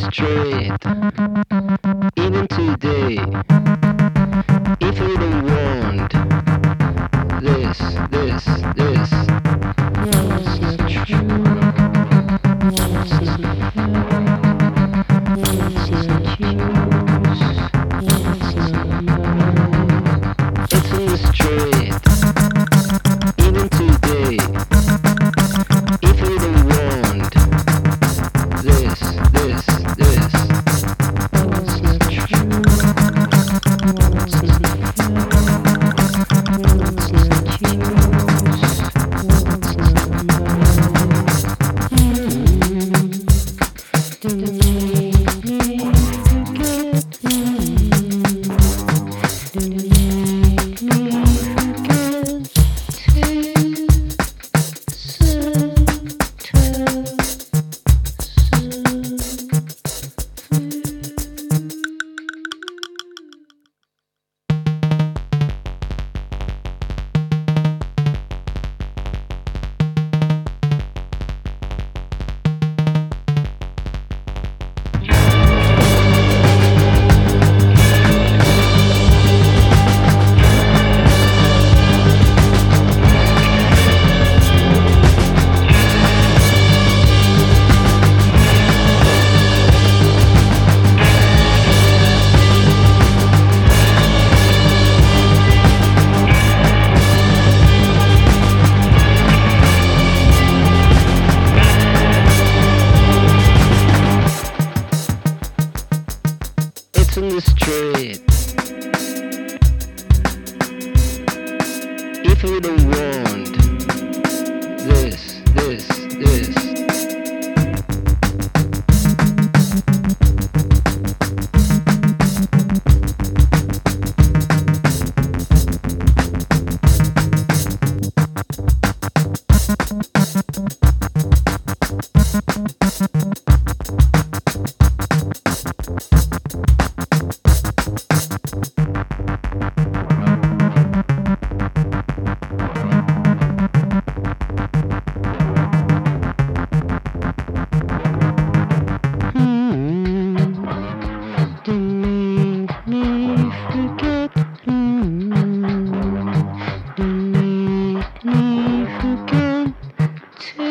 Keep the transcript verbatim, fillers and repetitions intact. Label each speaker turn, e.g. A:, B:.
A: street, even today. If you don't want this, this, this, it's not true. It's not It's not yours. It's not mine. It's in the street, even today. If you don't want this, this, this, it's not true. It's not It's not yours. It's not mine. Mm. Don't make me forget. Mm. Don't make me forget It's in the street. If you don't want this, this, this, don't make me forget. Mm. Don't make me forget to